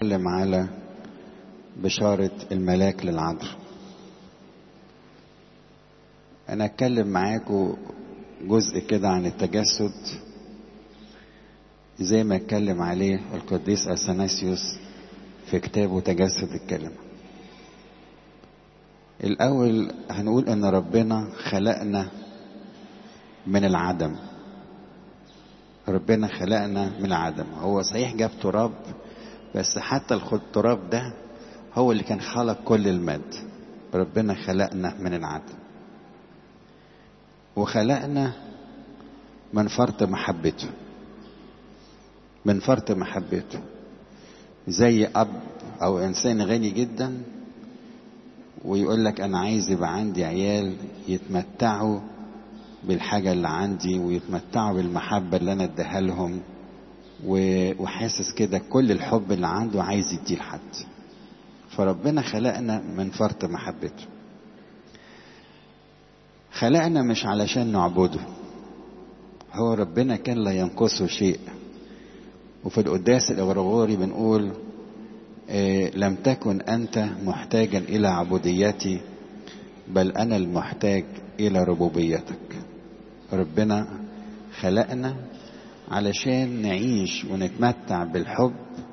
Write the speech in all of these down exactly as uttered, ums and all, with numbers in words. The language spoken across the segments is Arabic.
هنتكلم على بشارة الملاك للعذراء. أنا أتكلم معاكم جزء كده عن التجسد زي ما اتكلم عليه القديس أثناسيوس في كتابه تجسد الكلمة. الأول هنقول أن ربنا خلقنا من العدم. ربنا خلقنا من العدم. هو صحيح جاب تراب، بس حتى التراب ده هو اللي كان خلق كل المادة. ربنا خلقنا من العدم، وخلقنا من فرط محبته. من فرط محبته زي أب أو إنسان غني جدا ويقول لك أنا عايز يبقى عندي عيال يتمتعوا بالحاجة اللي عندي ويتمتعوا بالمحبة اللي أنا اديها لهم، وحاسس كده كل الحب اللي عنده عايز يديه لحد. فربنا خلقنا من فرط محبته. خلقنا مش علشان نعبده. هو ربنا كان لا ينقصه شيء. وفي القداس الغرغوري بنقول إيه لم تكن أنت محتاجا إلى عبوديتي، بل أنا المحتاج إلى ربوبيتك. ربنا خلقنا علشان نعيش ونتمتع بالحب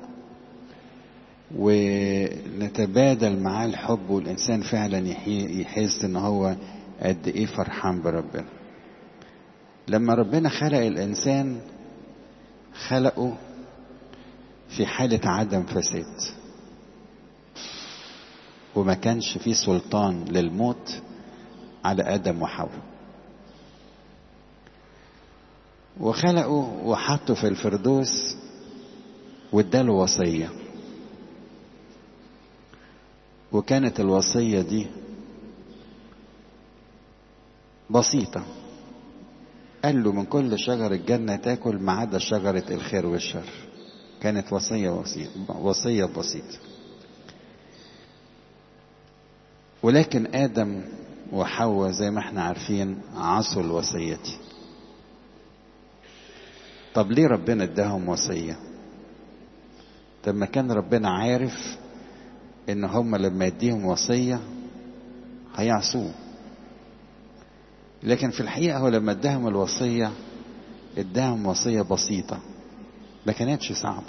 ونتبادل معاه الحب، والإنسان فعلا يحس إن هو قد إيه فرحان بربنا. لما ربنا خلق الإنسان خلقه في حالة عدم فساد، وما كانش فيه سلطان للموت على آدم وحواء. وخلقه وحطه في الفردوس واداله وصية، وكانت الوصية دي بسيطة. قال له من كل شجر الجنة تاكل ما عدا شجرة الخير والشر. كانت وصية بسيطة، وصية بسيطة. ولكن آدم وحواء زي ما احنا عارفين عصوا الوصية دي. طب ليه ربنا اداهم وصية؟ طب ما كان ربنا عارف ان هم لما يديهم وصية هيعصوه. لكن في الحقيقة هو لما اداهم الوصية اداهم وصية بسيطة، ما كانتش صعبة.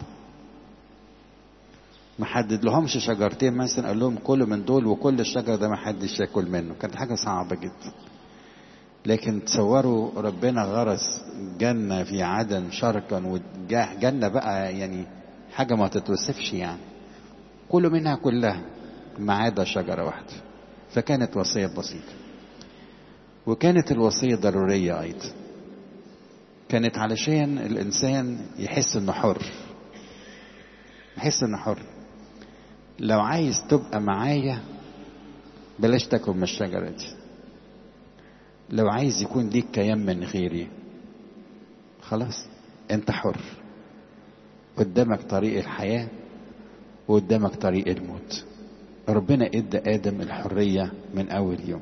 ما حدد لهمش شجرتين مثلا قال لهم كلوا من دول وكل الشجر ده ما حدش ياكل منه. كانت حاجة صعبة جدا. لكن تصوروا ربنا غرس جنة في عدن شرقا، وجنة بقى يعني حاجة ما تتوصفش، يعني كلوا منها كلها ما عدا شجرة واحدة. فكانت وصية بسيطة. وكانت الوصية ضرورية أيضا. كانت علشان الإنسان يحس إنه حر. يحس إنه حر. لو عايز تبقى معايا بلاش تاكل من الشجرة دي. لو عايز يكون ليك كيان من غيري خلاص انت حر. قدامك طريق الحياة وقدامك طريق الموت. ربنا ادى آدم الحرية من أول يوم.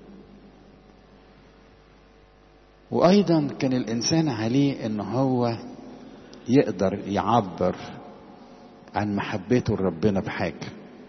وأيضا كان الإنسان عليه إن هو يقدر يعبر عن محبته لربنا بحاجة.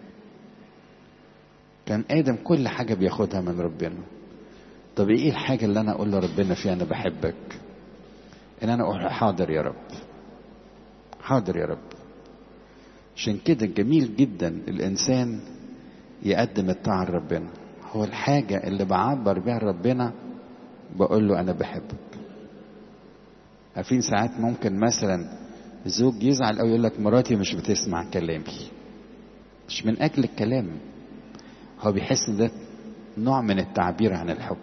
كان آدم كل حاجة بياخدها من ربنا. طب ايه الحاجة اللي انا اقول لربنا فيها انا بحبك؟ ان انا اقول حاضر يا رب، حاضر يا رب. عشان كده جميل جدا الانسان يقدم الطاعة لربنا. هو الحاجة اللي بعبر بيها ربنا بقول له انا بحبك. عارفين ساعات ممكن مثلا زوج يزعل او يقول لك مراتي مش بتسمع كلامي، مش من اجل الكلام، هو بيحس ان ده نوع من التعبير عن الحب،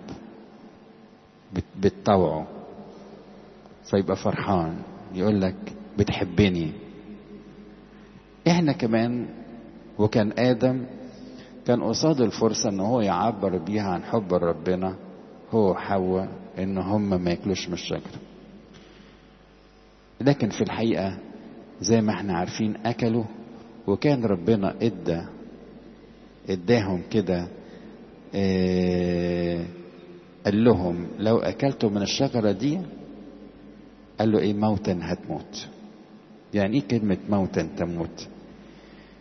بتطوعه فيبقى فرحان يقول لك بتحبني. احنا كمان وكان آدم كان قصاد الفرصة ان هو يعبر بيها عن حب ربنا هو وحواء ان هم ما ياكلوش من الشجرة. لكن في الحقيقة زي ما احنا عارفين اكلوا، وكان ربنا ادى اداهم كده اه قال لهم لو اكلتوا من الشجرة دي قال له ايه موتا هتموت. يعني ايه كلمة موتا تموت؟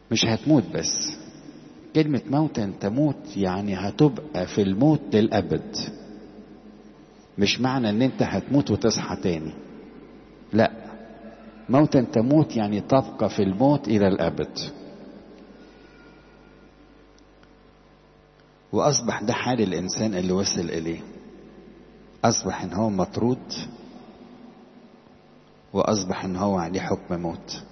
مش هتموت بس، كلمة موتا تموت يعني هتبقى في الموت للأبد. مش معنى ان انت هتموت وتصحى تاني، لا، موتا تموت يعني تبقى في الموت الى الأبد. وأصبح ده حال الإنسان اللي وصل إليه، أصبح إن هو مطرود، وأصبح إن هو عليه حكم موت.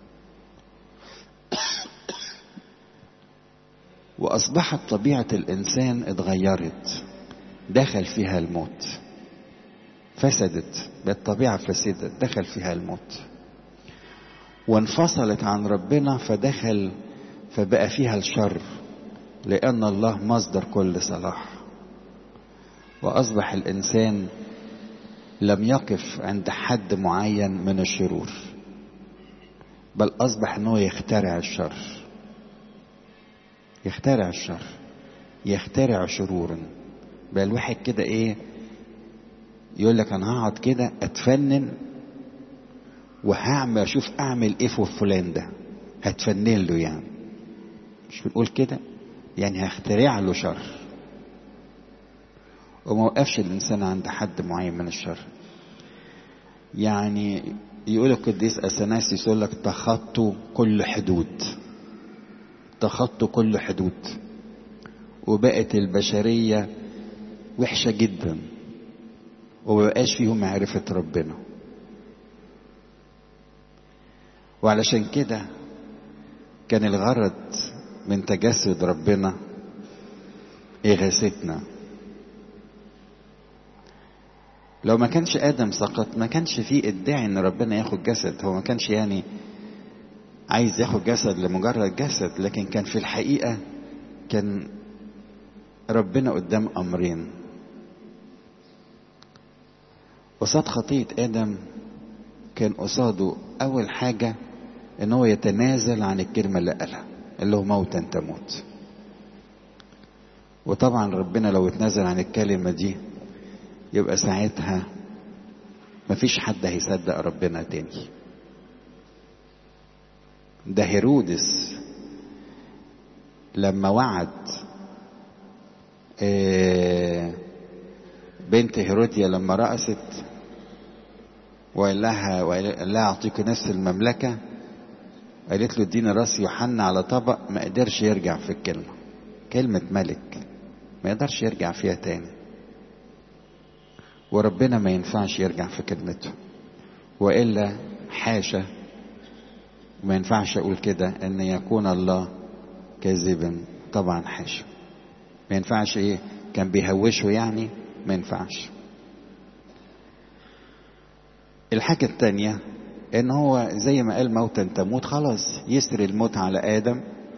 وأصبحت طبيعة الإنسان اتغيرت، دخل فيها الموت، فسدت، بقت طبيعة فسدت دخل فيها الموت، وانفصلت عن ربنا، فدخل فبقى فيها الشر، لأن الله مصدر كل صلاح. وأصبح الإنسان لم يقف عند حد معين من الشرور، بل أصبح أنه يخترع الشر، يخترع الشر، يخترع شرورا. بقى الواحد كده ايه، يقول لك انا هقعد كده اتفنن وهعمل اشوف اعمل ايه في فلان ده، هتفنن له يعني، مش بنقول كده يعني، هخترع له شر. وما وقفش الانسان عند حد معين من الشر. يعني يقول القديس اثناسيوس، يقول لك تخطوا كل حدود، تخطوا كل حدود، وبقت البشرية وحشة جدا، ومبقاش فيهم معرفة ربنا. وعلشان كده كان الغرض من تجسد ربنا إغاثتنا. لو ما كانش آدم سقط ما كانش فيه ادعي ان ربنا ياخد جسد، هو ما كانش يعني عايز ياخد جسد لمجرد جسد، لكن كان في الحقيقة كان ربنا قدام أمرين. قصاد خطية آدم كان قصاده أول حاجة إن هو يتنازل عن الكلمة اللي قالها، اللي هو موتا تموت. وطبعا ربنا لو اتنازل عن الكلمة دي يبقى ساعتها مفيش حد هيصدق ربنا تاني. ده هيرودس لما وعد بنت هيروديا لما رقصت وقال لها وقال لها اعطيك نفس المملكة، قالت له اديني راس يوحنا على طبق، ما قدرش يرجع في الكلمة، كلمة ملك ما يقدرش يرجع فيها تاني. وربنا ما ينفعش يرجع في كلمته، وإلا حاشا، ما ينفعش أقول كده أن يكون الله كاذبا، طبعا حاشا، ما ينفعش. إيه كان بيهوشه يعني؟ ما ينفعش. الحاجة التانية ان هو زي ما قال موتا تموت، خلاص يسري الموت على آدم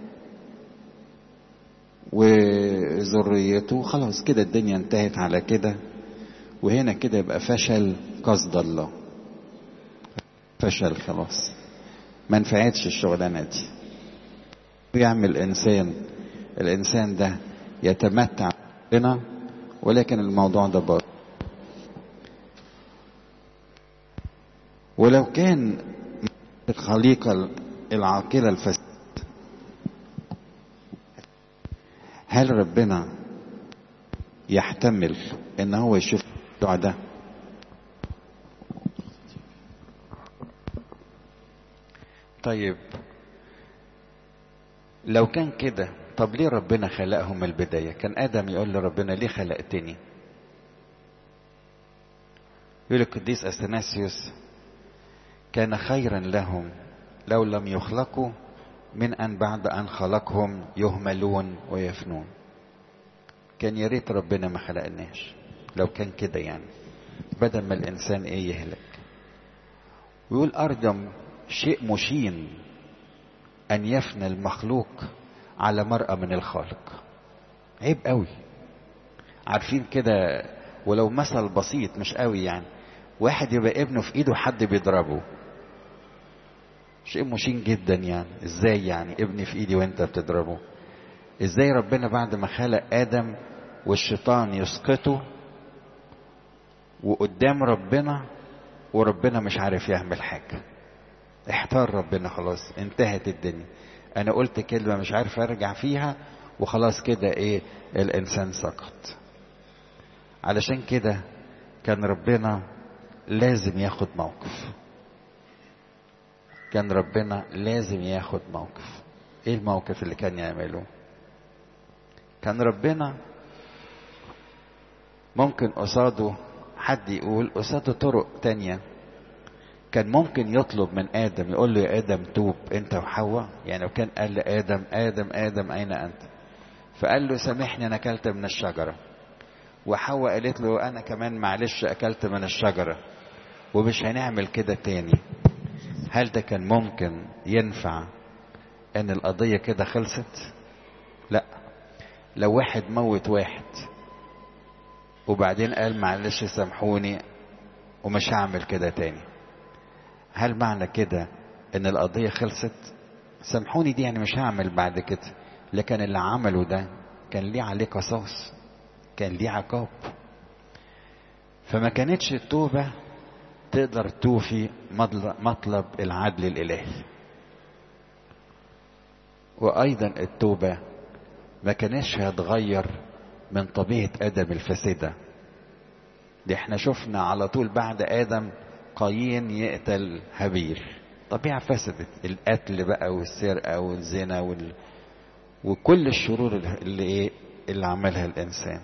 وذريته، خلاص كده الدنيا انتهت على كده. وهنا كده يبقى فشل قصد الله، فشل خلاص، ما نفعتش الشغلانة دي. ويعمل الإنسان الإنسان ده يتمتع بنا، ولكن الموضوع ده باطل. ولو كان الخليقة العاقلة الفاسدة، هل ربنا يحتمل ان هو يشوف الدعاء ده؟ طيب لو كان كده، طب ليه ربنا خلقهم من البداية؟ كان آدم يقول لربنا ليه خلقتني؟ يقول القديس أثناسيوس كان خيرا لهم لو لم يخلقوا من أن بعد أن خلقهم يهملون ويفنون. كان يا ريت ربنا ما خلقناش لو كان كده يعني، بدل ما الإنسان إيه يهلك. ويقول أرجم شيء مشين أن يفنى المخلوق على مرأة من الخالق. عيب قوي. عارفين كده، ولو مثل بسيط مش قوي يعني، واحد يبقى ابنه في ايده حد بيضربه، شيء مشين جدا يعني. ازاي يعني ابني في ايدي وانت بتضربه؟ ازاي ربنا بعد ما خلق آدم والشيطان يسقطه وقدام ربنا وربنا مش عارف يعمل حاجة؟ احتار ربنا، خلاص انتهت الدنيا. انا قلت كلمة مش عارف ارجع فيها وخلاص كده ايه الانسان سقط. علشان كده كان ربنا لازم ياخد موقف. كان ربنا لازم ياخد موقف. ايه الموقف اللي كان يعمله؟ كان ربنا ممكن قصاده حد يقول قصاده طرق تانية. كان ممكن يطلب من آدم يقول له يا آدم توب انت وحواء. يعني لو كان قال لآدم آدم آدم أين أنت؟ فقال له سامحني أنا أكلت من الشجرة. وحواء قالت له أنا كمان معلش أكلت من الشجرة ومش هنعمل كده تاني. هل ده كان ممكن ينفع ان القضية كده خلصت؟ لا. لو واحد موت واحد وبعدين قال معلش سامحوني ومش هعمل كده تاني، هل معنى كده ان القضية خلصت؟ سامحوني دي يعني مش هعمل بعد كده. لكن اللي عمله ده كان ليه عليه قصاص، كان ليه عقاب. فما كانتش التوبة تقدر توفي مطلب العدل الإلهي. وأيضا التوبة ما كانش هتغير من طبيعة آدم الفاسدة. دي احنا شفنا على طول بعد آدم قايين يقتل هابيل. طبيعة فسدت، القتل بقى والسرقة والزنا وال... وكل الشرور اللي ايه اللي عملها الإنسان.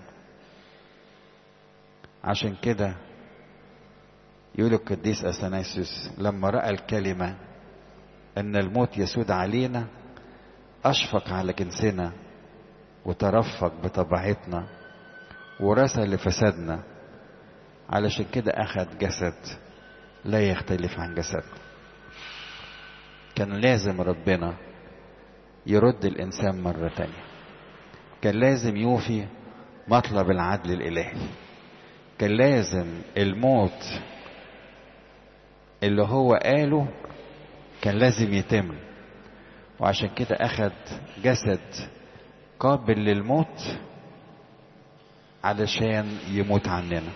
عشان كده يقول القديس أثناسيوس لما رأى الكلمة أن الموت يسود علينا أشفق على جنسنا وترفق بطبيعتنا ورثى لفسادنا. علشان كده أخذ جسد لا يختلف عن جسدنا. كان لازم ربنا يرد الإنسان مرة تانية. كان لازم يوفي مطلب العدل الإلهي. كان لازم الموت اللي هو قاله كان لازم يتم. وعشان كده أخذ جسد قابل للموت علشان يموت عننا.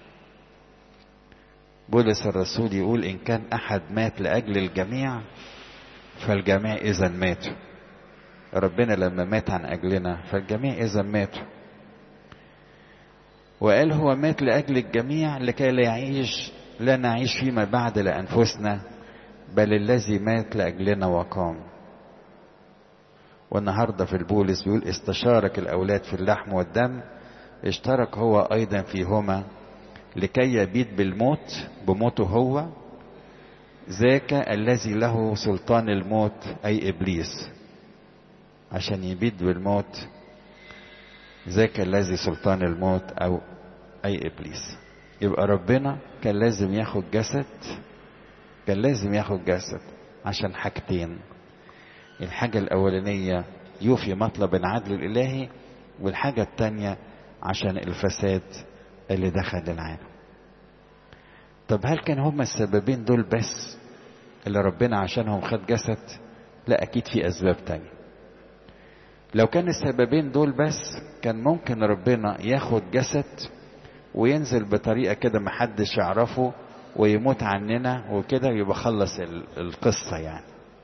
بولس الرسول يقول إن كان أحد مات لأجل الجميع فالجميع إذا ماتوا. ربنا لما مات عن أجلنا فالجميع إذا ماتوا. وقال هو مات لأجل الجميع لكي لا يعيش لا نعيش فيما بعد لأنفسنا بل الذي مات لأجلنا وقام. والنهاردة في البولس بيقول استشارك الأولاد في اللحم والدم اشترك هو أيضا فيهما لكي يبيد بالموت بموته هو ذاك الذي له سلطان الموت أي إبليس. عشان يبيد بالموت ذاك الذي سلطان الموت أو أي إبليس. يبقى ربنا كان لازم ياخد جسد. كان لازم ياخد جسد عشان حاجتين. الحاجة الأولانية يوفي مطلب العدل الإلهي، والحاجة التانية عشان الفساد اللي دخل العالم. طب هل كان هما السببين دول بس اللي ربنا عشانهم خد جسد؟ لا، أكيد في أسباب تانية. لو كان السببين دول بس كان ممكن ربنا ياخد جسد وينزل بطريقة كده محدش يعرفه ويموت عننا وكده يبقى خلص القصة يعني.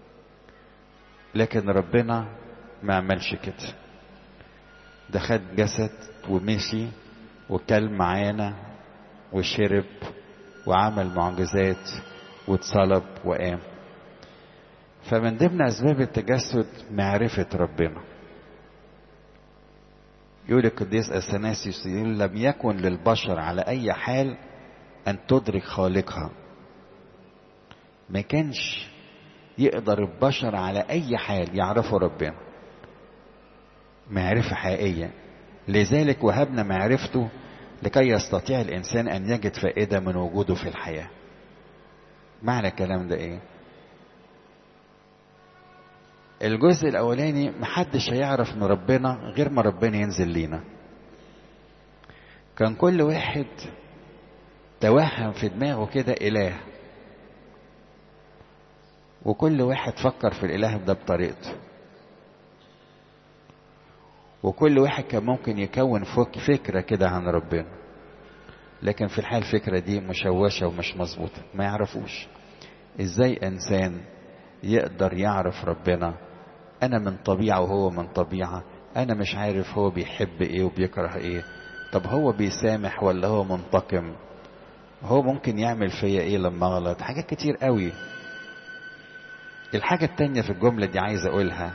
لكن ربنا ما عملش كده. ده خد جسد ومشي وكل معانا وشرب وعمل معجزات واتصلب وقام. فمن ضمن أسباب التجسد معرفة ربنا. يقول القديس أثناسيوس لم يكن للبشر على أي حال أن تدرك خالقها. ما كانش يقدر البشر على أي حال يعرفوا ربنا معرفة حقيقية. لذلك وهبنا معرفته لكي يستطيع الإنسان أن يجد فائدة من وجوده في الحياة. معنى الكلام ده إيه؟ الجزء الأولاني محدش هيعرف من ربنا غير ما ربنا ينزل لينا. كان كل واحد توهم في دماغه كده إله، وكل واحد فكر في الإله ده بطريقته، وكل واحد كان ممكن يكون فكرة كده عن ربنا. لكن في الحال الفكرة دي مشوشة ومش مظبوطة. ما يعرفوش ازاي انسان يقدر يعرف ربنا انا من طبيعة وهو من طبيعة، انا مش عارف هو بيحب ايه وبيكره ايه، طب هو بيسامح ولا هو منتقم، هو ممكن يعمل فيا ايه لما اغلط، حاجات كتير قوي. الحاجة التانية في الجملة دي عايز اقولها،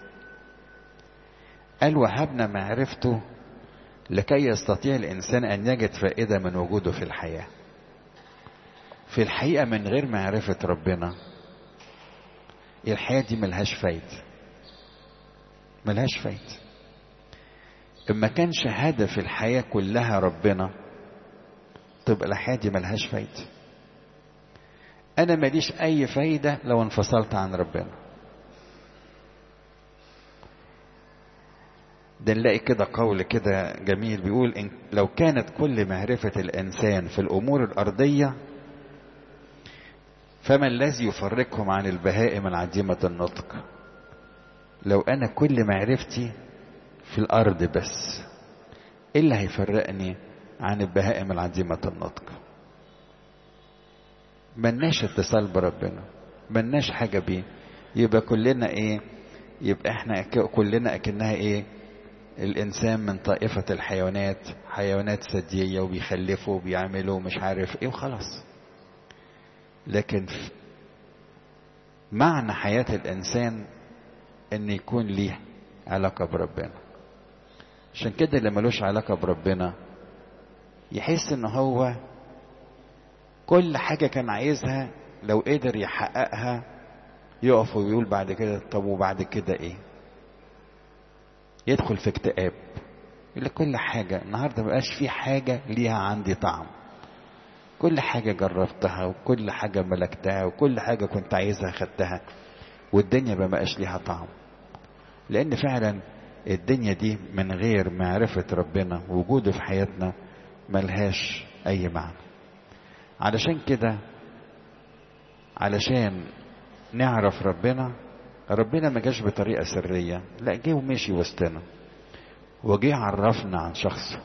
قال وهبنا معرفته لكي يستطيع الانسان ان يجد فائدة من وجوده في الحياة. في الحقيقة من غير معرفة ربنا الحياة دي ملهاش فايدة، ملهاش فايدة. اما كانش هدف الحياة كلها ربنا تبقى الحياة دي ملهاش فايدة. انا ماليش اي فايدة لو انفصلت عن ربنا. ده نلاقي كده قول كده جميل بيقول إن لو كانت كل معرفة الانسان في الامور الارضية فما الذي يفرقهم عن البهائم العديمة النطق. لو انا كل معرفتي في الارض بس، ايه اللي هيفرقني عن البهائم العديمة النطق؟ ملناش اتصال بربنا، ملناش حاجة بيه، يبقى كلنا ايه؟ يبقى احنا كلنا اكنها ايه؟ الانسان من طائفة الحيوانات، حيوانات ثديية وبيخلفوا وبيعملوا مش عارف ايه وخلاص. لكن معنى حياة الانسان ان يكون ليه علاقة بربنا. عشان كده اللي ملوش علاقة بربنا يحس ان هو كل حاجة كان عايزها لو قدر يحققها يقف ويقول بعد كده طب وبعد كده ايه؟ يدخل في اكتئاب. يقول كل حاجة النهاردة مبقاش في حاجة ليها عندي طعم، كل حاجة جربتها وكل حاجة ملكتها وكل حاجة كنت عايزها خدتها، والدنيا مبقاش ليها طعم. لان فعلا الدنيا دي من غير معرفة ربنا ووجوده في حياتنا ملهاش اي معنى. علشان كده علشان نعرف ربنا، ربنا ما جاش بطريقة سرية، لا جه ومشي وسطنا وجه عرفنا عن شخصه.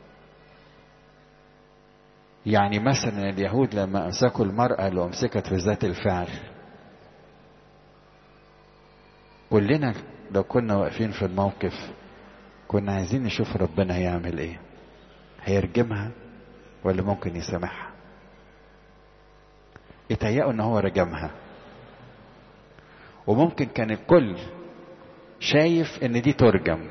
يعني مثلا اليهود لما امسكوا المرأة اللي امسكت في ذات الفعل، كلنا لو كنا واقفين في الموقف كنا عايزين نشوف ربنا هيعمل ايه، هيرجمها ولا ممكن يسامحها. يتهيأوا ان هو رجمها، وممكن كان الكل شايف ان دي ترجم.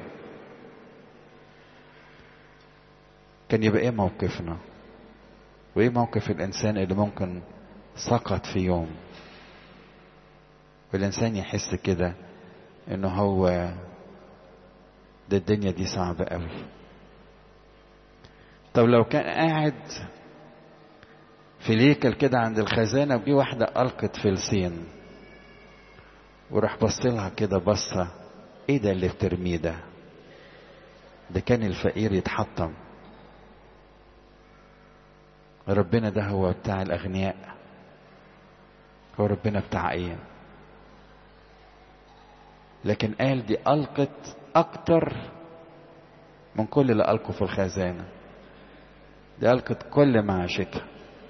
كان يبقى ايه موقفنا؟ وايه موقف الانسان اللي ممكن سقط في يوم والانسان يحس كده انه هو ده الدنيا دي صعبة قوي. طب لو كان قاعد في ليكل كده عند الخزانة وجي واحدة ألقت فلسين وراح بصلها كده بصة، ايه ده اللي بترميه ده؟ ده كان الفقير يتحطم. ربنا ده هو بتاع الأغنياء، هو ربنا بتاع ايه؟ لكن قال دي ألقت أكتر من كل اللي ألقوا في الخزانة، دي ألقت كل معاشتها.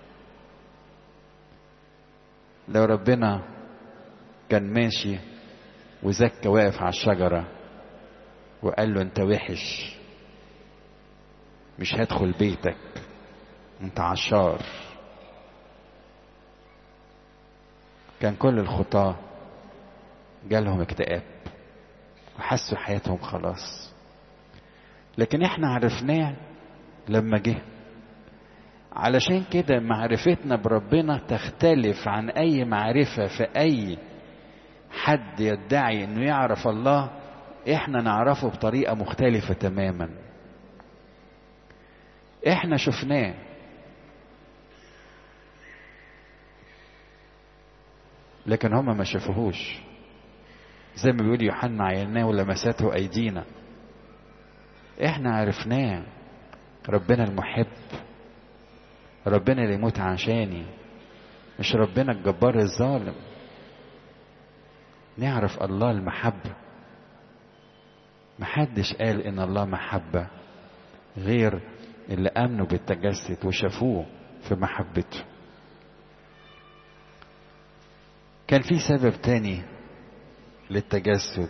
لو ربنا كان ماشي وزكى واقف على الشجرة وقال له انت وحش مش هدخل بيتك انت عشار، كان كل الخطاة جالهم اكتئاب وحسوا حياتهم خلاص. لكن احنا عرفناه لما جه. علشان كده معرفتنا بربنا تختلف عن اي معرفة في اي حد يدعي انه يعرف الله. احنا نعرفه بطريقة مختلفة تماما. احنا شفناه، لكن هم ما شافوهوش. زي ما بيقول يوحنا عيناه ولمسته ايدينا. احنا عرفناه، ربنا المحب، ربنا اللي يموت عشاني، مش ربنا الجبار الظالم. نعرف الله المحبة. محدش قال ان الله محبة غير اللي امنوا بالتجسد وشافوه في محبته. كان في سبب تاني للتجسد.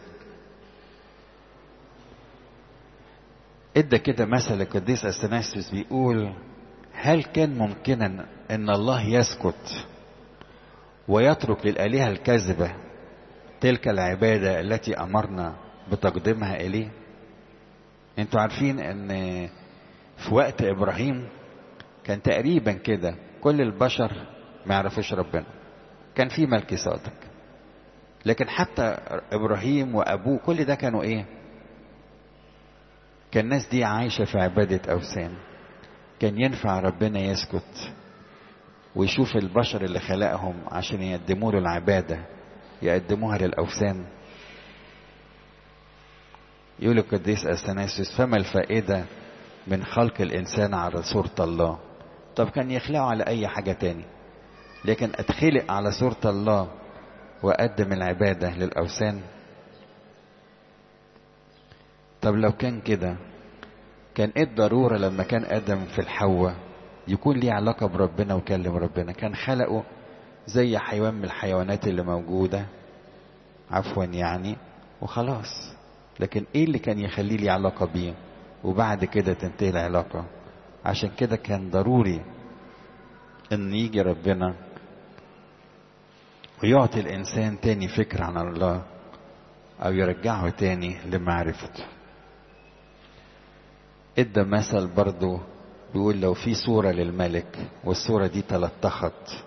ادى كده مثل القديس اثناسيوس بيقول: هل كان ممكنا ان الله يسكت ويترك للآلهة الكاذبة تلك العبادة التي امرنا بتقديمها اليه؟ انتوا عارفين ان في وقت ابراهيم كان تقريبا كده كل البشر ما يعرفوش ربنا، كان في ملكي صادق، لكن حتى ابراهيم وابوه كل ده كانوا ايه؟ كان الناس دي عايشة في عبادة اوثان. كان ينفع ربنا يسكت ويشوف البشر اللي خلقهم عشان يقدموا له العبادة يقدموها للاوثان؟ يقول القديس اثناسيوس: فما الفائدة من خلق الانسان على صورة الله؟ طب كان يخلقه على اي حاجة تاني، لكن اتخلق على صورة الله واقدم العبادة للاوثان؟ طب لو كان كده كان ايه الضرورة لما كان ادم في الحواء يكون ليه علاقة بربنا وكلم ربنا؟ كان خلقه زي حيوان من الحيوانات اللي موجودة، عفوا يعني، وخلاص. لكن ايه اللي كان يخليه ليه علاقة بيه وبعد كده تنتهي العلاقة؟ عشان كده كان ضروري ان يجي ربنا ويعطي الانسان تاني فكرة عن الله او يرجعه تاني لمعرفته. ادى مثل برضو بيقول: لو في صورة للملك والصورة دي تلطخت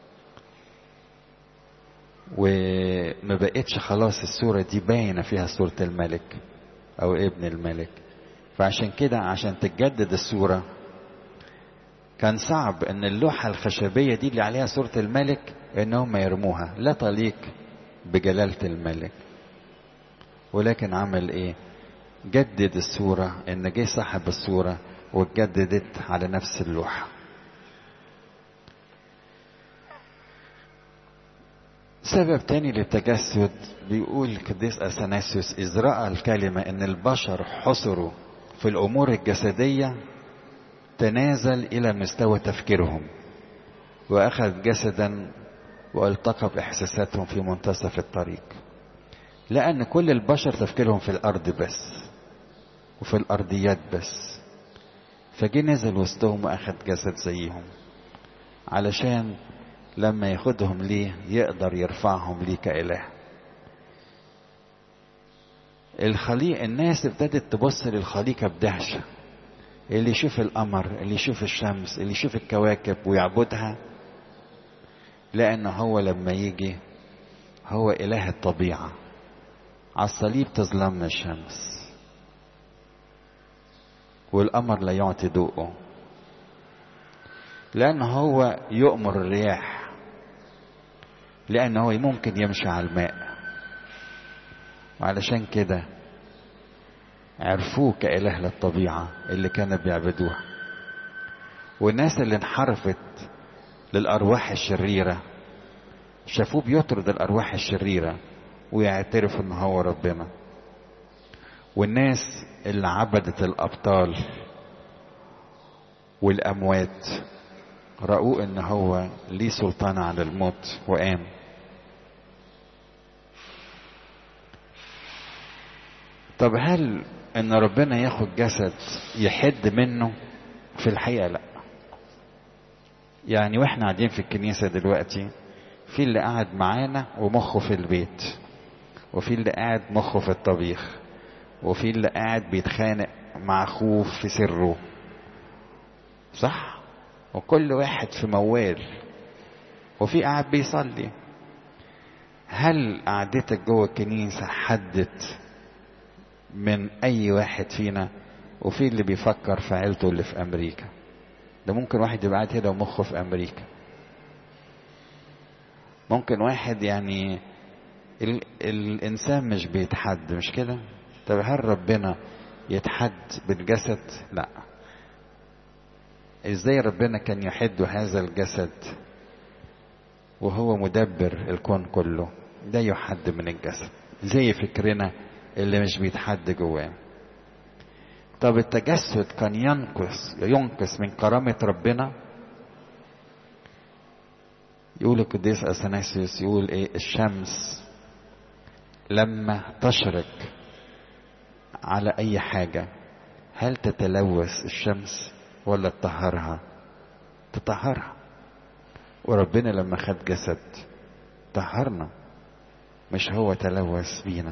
وما بقتش خلاص الصورة دي باينة فيها صورة الملك او ابن الملك، فعشان كده عشان تتجدد الصورة كان صعب ان اللوحة الخشبية دي اللي عليها صورة الملك انهم يرموها، لا تليق بجلالة الملك. ولكن عمل ايه؟ جدد الصورة، ان جه صاحب الصورة واتجددت على نفس اللوحة. سبب تاني للتجسد بيقول القديس اثناسيوس: إذ رأى الكلمة ان البشر حصروا في الامور الجسدية تنازل الى مستوى تفكيرهم واخذ جسدا والتقى باحساساتهم في منتصف الطريق. لان كل البشر تفكيرهم في الارض بس وفي الارضيات بس، فجي نزل وسطهم واخذ جسد زيهم علشان لما ياخدهم ليه يقدر يرفعهم ليه كإله. الخليقة الناس ابتدت تبص للخليقة بدهشة، اللي يشوف القمر، اللي يشوف الشمس، اللي يشوف الكواكب ويعبدها، لأن هو لما يجي هو إله الطبيعة. على الصليب تظلمنا الشمس والقمر لا يعطي ضوءه، لأن هو يؤمر الرياح، لأن هو ممكن يمشي على الماء. وعلشان كده عرفوه كإله للطبيعة اللي كانوا بيعبدوها. والناس اللي انحرفت للأرواح الشريرة شافوه بيطرد الأرواح الشريرة ويعترفوا إن هو ربنا. والناس اللي عبدت الأبطال والأموات رأوه إن هو ليه سلطان على الموت وقام. طب هل إن ربنا ياخد جسد يحد منه؟ في الحقيقة لأ. يعني واحنا قاعدين في الكنيسة دلوقتي في اللي قاعد معانا ومخه في البيت، وفي اللي قاعد مخه في الطبيخ، وفي اللي قاعد بيتخانق مع اخوه في سره، صح؟ وكل واحد في موال، وفي قاعد بيصلي. هل قعدتك جوه الكنيسة حدت من اي واحد فينا؟ وفي اللي بيفكر في عيلته اللي في امريكا، ده ممكن واحد يبقى قاعد كده ومخه في امريكا. ممكن واحد يعني ال... الانسان مش بيتحد، مش كده؟ طب هل ربنا يتحد بالجسد؟ لا. ازاي ربنا كان يحد هذا الجسد وهو مدبر الكون كله؟ ده يحد من الجسد زي فكرنا اللي مش بيتحد جواه. طب التجسد كان ينقص ينقص من كرامة ربنا؟ يقول القديس اثناسيوس، يقول ايه؟ الشمس لما تشرق على اي حاجة هل تتلوث الشمس ولا تطهرها؟ تطهرها. وربنا لما خد جسد طهرنا، مش هو تلوث بينا.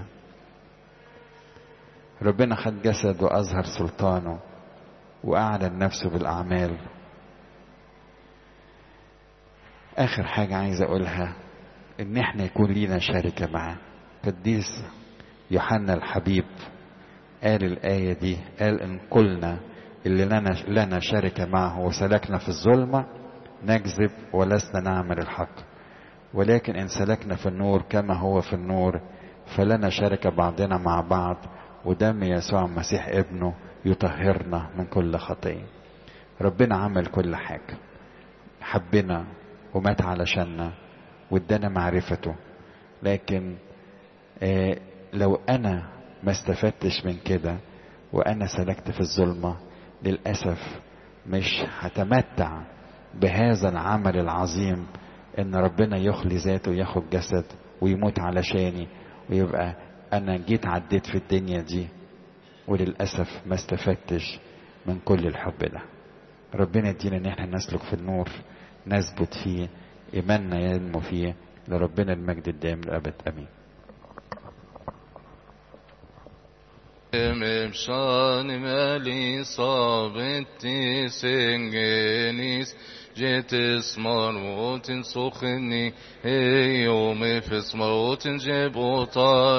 ربنا خد جسد واظهر سلطانه واعلن نفسه بالاعمال. اخر حاجة عايز اقولها ان احنا يكون لينا شركة معاه. قديس يوحنا الحبيب قال الآية دي، قال إن قلنا اللي لنا, لنا شركة معه وسلكنا في الظلمة نكذب ولسنا نعمل الحق، ولكن إن سلكنا في النور كما هو في النور فلنا شركة بعضنا مع بعض، ودم يسوع المسيح ابنه يطهرنا من كل خطية. ربنا عمل كل حاجة، حبنا ومات علشاننا وادانا معرفته. لكن آه لو أنا ما استفدتش من كده وانا سلكت في الظلمة، للأسف مش هتمتع بهذا العمل العظيم ان ربنا يخلي ذاته وياخد جسد ويموت علشاني، ويبقى انا جيت عديت في الدنيا دي وللأسف ما استفدتش من كل الحب ده. ربنا يدينا ان احنا نسلك في النور، نثبت فيه، ايماننا ينمو فيه. لربنا المجد الدائم للأبد امين. Mevşan meli sabetti sengenis jetes marmotin sokhni hey o mefes marmotin jebota